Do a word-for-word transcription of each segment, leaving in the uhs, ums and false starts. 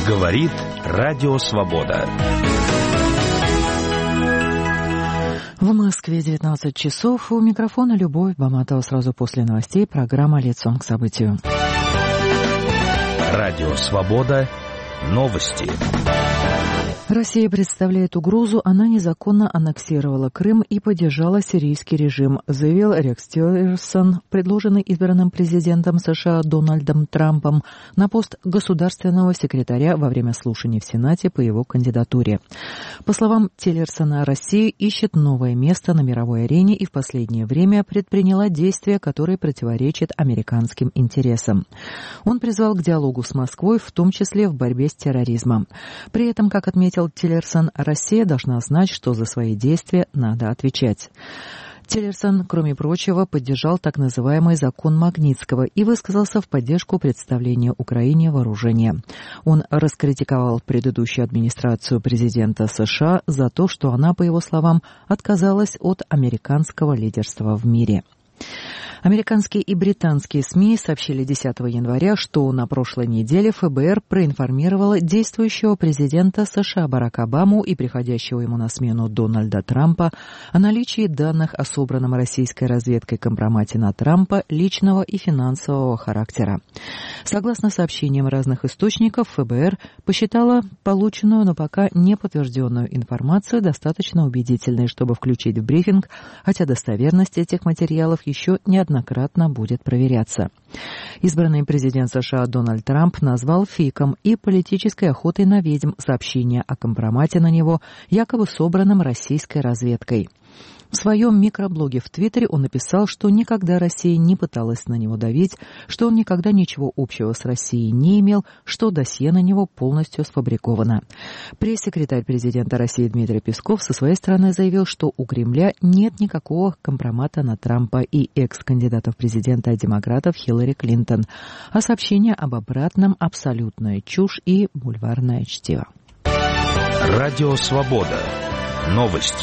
Говорит Радио Свобода. В Москве девятнадцать часов. У микрофона Любовь Баматова. Сразу после новостей программа «Лицом к событию». Радио Свобода. Новости. Россия представляет угрозу, она незаконно аннексировала Крым и поддержала сирийский режим, заявил Рекс Тиллерсон, предложенный избранным президентом США Дональдом Трампом на пост государственного секретаря во время слушаний в Сенате по его кандидатуре. По словам Тиллерсона, Россия ищет новое место на мировой арене и в последнее время предприняла действия, которые противоречат американским интересам. Он призвал к диалогу с Москвой, в том числе в борьбе с терроризмом. При этом, как отметил Тиллерсон, Россия должна знать, что за свои действия надо отвечать. Тиллерсон, кроме прочего, поддержал так называемый закон Магнитского и высказался в поддержку представления Украине вооружения. Он раскритиковал предыдущую администрацию президента США за то, что она, по его словам, отказалась от американского лидерства в мире. Американские и британские СМИ сообщили десятого января, что на прошлой неделе ФБР проинформировало действующего президента США Барака Обаму и приходящего ему на смену Дональда Трампа о наличии данных о собранном российской разведкой компромате на Трампа личного и финансового характера. Согласно сообщениям разных источников, ФБР посчитала полученную, но пока не подтвержденную информацию достаточно убедительной, чтобы включить в брифинг, хотя достоверность этих материалов еще не неоднократно будет проверяться. Избранный президент США Дональд Трамп назвал фейком и политической охотой на ведьм сообщение о компромате на него, якобы собранном российской разведкой. В своем микроблоге в Твиттере он написал, что никогда Россия не пыталась на него давить, что он никогда ничего общего с Россией не имел, что досье на него полностью сфабриковано. Пресс-секретарь президента России Дмитрий Песков со своей стороны заявил, что у Кремля нет никакого компромата на Трампа и экс-кандидатов в президенты от демократов Хиллари Клинтон, а сообщение об обратном – абсолютная чушь и бульварное чтиво. Радио Свобода. Новости.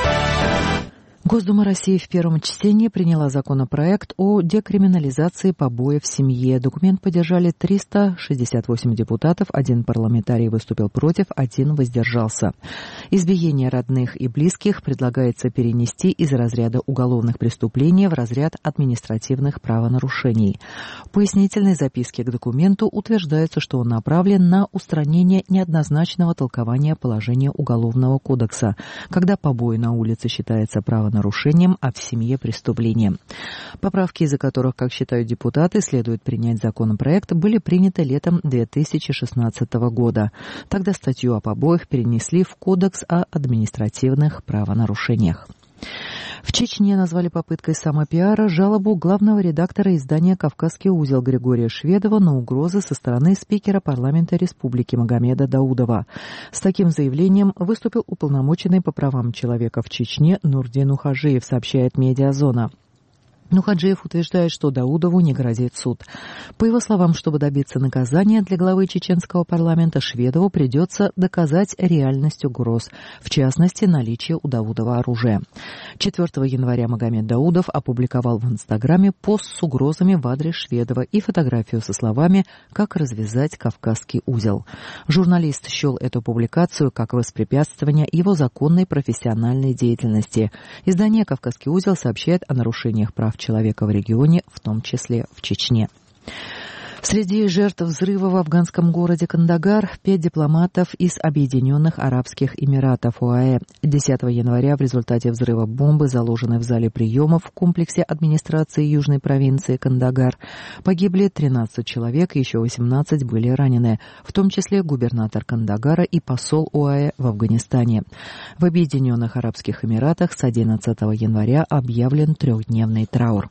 Госдума России в первом чтении приняла законопроект о декриминализации побоев в семье. Документ поддержали триста шестьдесят восемь депутатов, один парламентарий выступил против, один воздержался. Избиение родных и близких предлагается перенести из разряда уголовных преступлений в разряд административных правонарушений. В пояснительной записке к документу утверждается, что он направлен на устранение неоднозначного толкования положения Уголовного кодекса, когда побои на улице считается правонарушением, нарушением, а в семье преступлением. Поправки, из-за которых, как считают депутаты, следует принять законопроект, были приняты летом две тысячи шестнадцатого года. Тогда статью о побоях перенесли в Кодекс о административных правонарушениях. В Чечне назвали попыткой самопиара жалобу главного редактора издания «Кавказский узел» Григория Шведова на угрозы со стороны спикера парламента республики Магомеда Даудова. С таким заявлением выступил уполномоченный по правам человека в Чечне Нурдин Ухажиев, сообщает «Медиазона». Нухаджиев утверждает, что Даудову не грозит суд. По его словам, чтобы добиться наказания для главы чеченского парламента, Шведову придется доказать реальность угроз, в частности, наличие у Даудова оружия. четвёртого января Магомед Даудов опубликовал в Инстаграме пост с угрозами в адрес Шведова и фотографию со словами «Как развязать Кавказский узел». Журналист счел эту публикацию как воспрепятствование его законной профессиональной деятельности. Издание «Кавказский узел» сообщает о нарушениях прав человека в регионе, в том числе в Чечне. Среди жертв взрыва в афганском городе Кандагар пять дипломатов из Объединенных Арабских Эмиратов ОАЭ. десятого января в результате взрыва бомбы, заложенной в зале приемов в комплексе администрации южной провинции Кандагар, погибли тринадцать человек, еще восемнадцать были ранены, в том числе губернатор Кандагара и посол ОАЭ в Афганистане. В Объединенных Арабских Эмиратах с одиннадцатого января объявлен трехдневный траур.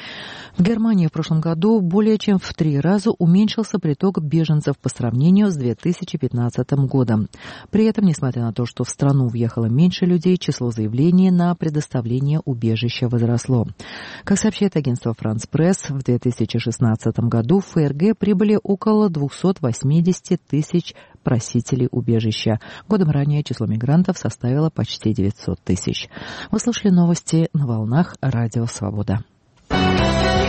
В Германии в прошлом году более чем в три раза уменьшился приток беженцев по сравнению с две тысячи пятнадцатым годом. При этом, несмотря на то, что в страну въехало меньше людей, число заявлений на предоставление убежища возросло. Как сообщает агентство «Франс Пресс», в две тысячи шестнадцатом году в ФРГ прибыли около двести восемьдесят тысяч просителей убежища. Годом ранее число мигрантов составило почти девятьсот тысяч. Вы слушали новости на волнах Радио Свобода.